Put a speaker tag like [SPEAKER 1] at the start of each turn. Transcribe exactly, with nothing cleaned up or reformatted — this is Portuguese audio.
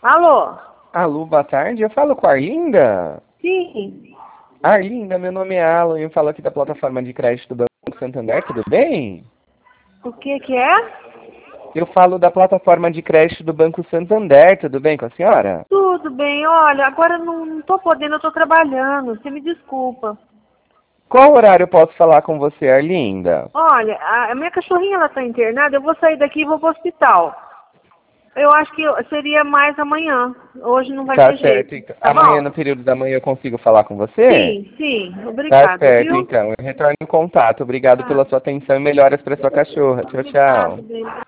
[SPEAKER 1] Alô?
[SPEAKER 2] Alô, boa tarde. Eu falo com a Arlinda?
[SPEAKER 1] Sim.
[SPEAKER 2] Arlinda, meu nome é Alan e eu falo aqui da plataforma de crédito do Banco Santander, tudo bem?
[SPEAKER 1] O que que é?
[SPEAKER 2] Eu falo da plataforma de crédito do Banco Santander, tudo bem com a senhora?
[SPEAKER 1] Tudo bem, olha, agora não, não tô podendo, eu tô trabalhando, você me desculpa.
[SPEAKER 2] Qual horário eu posso falar com você, Arlinda?
[SPEAKER 1] Olha, a, a minha cachorrinha, ela tá internada, eu vou sair daqui e vou pro hospital. Eu acho que eu- seria mais amanhã, hoje não vai
[SPEAKER 2] Tá
[SPEAKER 1] ter
[SPEAKER 2] certo,
[SPEAKER 1] jeito,
[SPEAKER 2] então.
[SPEAKER 1] tá
[SPEAKER 2] Amanhã,
[SPEAKER 1] bom?
[SPEAKER 2] no período da manhã, eu consigo falar com você?
[SPEAKER 1] Sim, sim,
[SPEAKER 2] Tá
[SPEAKER 1] obrigada,
[SPEAKER 2] certo,
[SPEAKER 1] viu?
[SPEAKER 2] então. Eu retorno em contato. Obrigado
[SPEAKER 1] Tá,
[SPEAKER 2] pela sua atenção e melhoras para sua cachorra. Tchau,
[SPEAKER 1] obrigada,
[SPEAKER 2] tchau.
[SPEAKER 1] bem.